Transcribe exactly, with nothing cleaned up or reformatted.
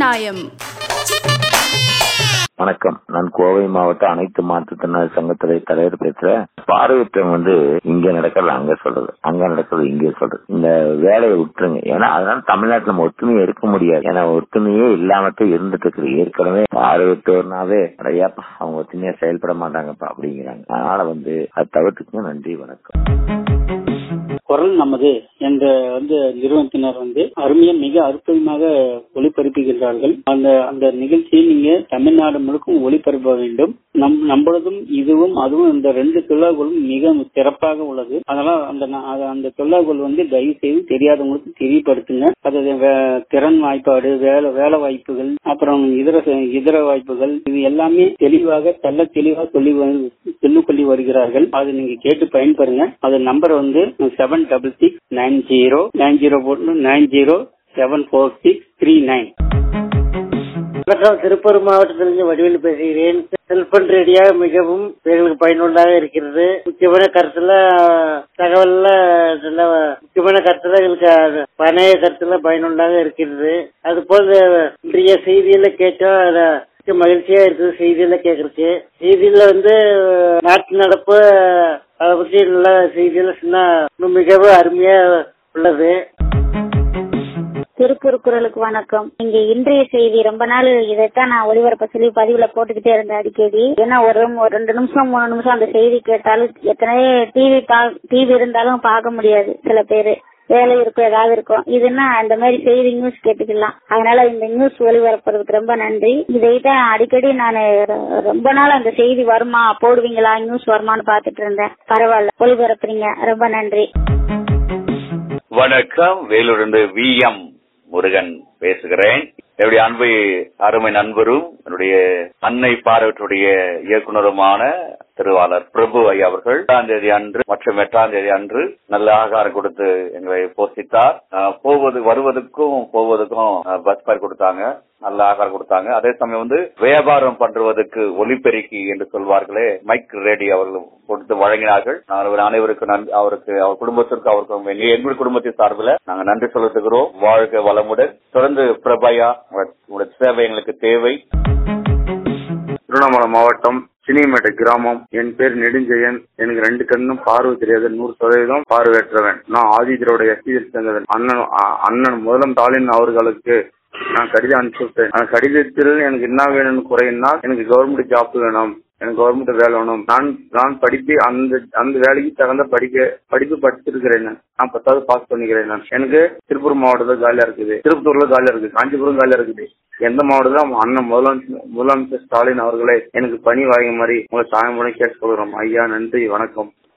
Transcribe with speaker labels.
Speaker 1: நியாயம்.
Speaker 2: வணக்கம். நான் கோவை மாவட்ட அனைத்து மாற்றுத்திறனாளி சங்கத்துறை தலைவர் பேசுறேன். பார்வையற்றவங்க வந்து இங்க நடக்கிறது அங்க சொல்றது, அங்க நடக்கிறது இங்கே சொல்றது. இந்த வேலையை விட்டுருங்க. ஏன்னா அதனால தமிழ்நாட்டுல நம்ம ஒற்றுமையை இருக்க முடியாது. ஏன்னா ஒற்றுமையே இல்லாமத்தான் இருந்துட்டு இருக்கு. ஏற்கனவே பார்வையற்றவர்னாவே அடையாப்பா அவங்க ஒற்றுமையா செயல்பட மாட்டாங்கப்பா அப்படிங்கிறாங்க. அதனால வந்து அதை தவிர்த்துக்குங்க. நன்றி, வணக்கம்.
Speaker 3: குரல் நமது என்ற வந்து நிறுவனத்தினர் வந்து அருமையா மிக அற்புதமாக ஒளிபரப்புகின்றார்கள். அந்த அந்த நிகழ்ச்சியை நீங்க தமிழ்நாடு முழுக்கும் ஒளிபரப்ப வேண்டும். நம் நம்மளதும் இதுவும் அதுவும் இந்த ரெண்டு தொழிலாளர்களும் மிக சிறப்பாக உள்ளது. அதனால அந்த அந்த தொழிலாளர்கள் வந்து தயவு செய்து தெரியாதவங்களுக்கு தெரியப்படுத்துங்க. அது திறன் வாய்ப்பாடு, வேலை வேலை வாய்ப்புகள், அப்புறம் இதர இதர வாய்ப்புகள், இது எல்லாமே தெளிவாக தெல்ல தெளிவாக சொல்லி சொல்லிக் கொள்ளி வருகிறார்கள். அதை நீங்க கேட்டு பயன்பெறுங்க. அது நம்பர் வந்து seven double six nine zero nine zero nine zero seven four six three nine.
Speaker 4: Tiruppur மாவட்டத்திலிருந்து வடிவேலு பேசுகிறேன். செல்போன் ரேடியோ மிகவும் எங்களுக்கு பயனுள்ளதாக இருக்கிறது. முக்கியமான கருத்துல தகவல்ல முக்கியமான கருத்துல எங்களுக்கு பணைய கருத்துல பயனுள்ளதாக இருக்கிறது. அது போல இன்றைய செய்தியில கேட்டோம் மகிழ்ச்சியா இருக்குது. செய்தியில கேக்குறதுக்கு செய்தியில வந்து நாட்டு நடப்பு அதை பத்தி நல்ல செய்தியில சொன்னா மிகவும் அருமையா உள்ளது.
Speaker 5: திருப்பூர் குரலுக்கு வணக்கம். இங்க இன்றைய செய்தி ரொம்ப நாள் இதைத்தான் நான் ஒளிபரப்ப சொல்லி பதிவுல போட்டுக்கிட்டே இருந்தேன் அடிக்கடி. ஏன்னா ஒரு ஒரு ரெண்டு நிமிஷம் மூணு நிமிஷம் அந்த செய்தி கேட்டாலும் எத்தனை டிவி டிவி இருந்தாலும் பார்க்க முடியாது. சில பேரு வேலை இருக்கும், ஏதாவது இருக்கும். இதுன்னா அந்த மாதிரி செய்தி நியூஸ் கேட்டுக்கலாம். அதனால இந்த நியூஸ் ஒளிபரப்புறதுக்கு ரொம்ப நன்றி. இதைத்தான் அடிக்கடி நான் ரொம்ப நாள் அந்த செய்தி வருமா போடுவீங்களா நியூஸ் வருமானு பாத்துட்டு இருந்தேன். பரவாயில்ல, ஒளிபரப்புறீங்க, ரொம்ப நன்றி.
Speaker 6: வணக்கம். வேலூரிலிருந்து வி எம் முருகன் பேசுகிறேன். என்னுடைய அன்பு அருமை நண்பரும் என்னுடைய அன்னை பார்வையுடைய இயக்குநருமான திருவாளர் பிரபு ஐயா அவர்கள் எட்டாம் தேதி அன்று மற்றும் எட்டாம் தேதி அன்று நல்ல ஆகாரம் கொடுத்து எங்களை போஷித்தார். போவது வருவதற்கும் போவதற்கும் பஸ் பார் கொடுத்தாங்க, நல்ல ஆகாரம் கொடுத்தாங்க. அதே சமயம் வந்து வியாபாரம் பண்றதுக்கு ஒலிபெருக்கி என்று சொல்வார்களே, மைக் ரேடியோ அவர்கள் கொடுத்து வழங்கினார்கள். நாங்கள் அனைவருக்கும் அவருக்கு, அவர் குடும்பத்திற்கு, அவருக்கு எங்களுடைய குடும்பத்தின் சார்பில் நாங்கள் நன்றி செலுத்துகிறோம். வாழ்க வளமுடன். தொடர்ந்து பிரபையா உங்களுடைய சேவை எங்களுக்கு தேவை.
Speaker 7: திருவண்ணாமலை மாவட்டம் சினிமேட்டை கிராமம். என் பேர் நெடுஞ்செயன். எனக்கு ரெண்டு கண்ணும் பார்வை தெரியாது. நூறு சதவீதம் பார்வையற்றவன். நான் ஆதித்யரோட எஸ்பிஎஸ் சேர்ந்தவன். அண்ணன் அண்ணன் முதலம் ஸ்டாலின் அவர்களுக்கு நான் கடிதம் அனுப்பிச்சுட்டேன். அந்த கடிதத்தில் எனக்கு என்ன வேணும்னு குறையினா, எனக்கு கவர்மெண்ட் ஜாப் வேணும், எனக்கு கவர்மெண்ட் வேலை வேணும். நான் நான் படிப்பு அந்த அந்த வேலைக்கு தகுந்த படிக்க படிப்பு படிச்சிருக்கிறேன். நான் பத்தாவது பாஸ் பண்ணிக்கிறேன். நான் எனக்கு திருப்பூர் மாவட்டத்தில் காலியா இருக்குது, திருப்பத்தூர்ல காலியா இருக்குது, காஞ்சிபுரம் காலியா இருக்குது. எந்த மாவட்டத்தில் அண்ணன் முதலமைச்சர் முதலமைச்சர் ஸ்டாலின் அவர்களே எனக்கு பணி வாங்க மாதிரி உங்களை சாயம் கேட்டுக்கொள்கிறோம். ஐயா, நன்றி, வணக்கம்.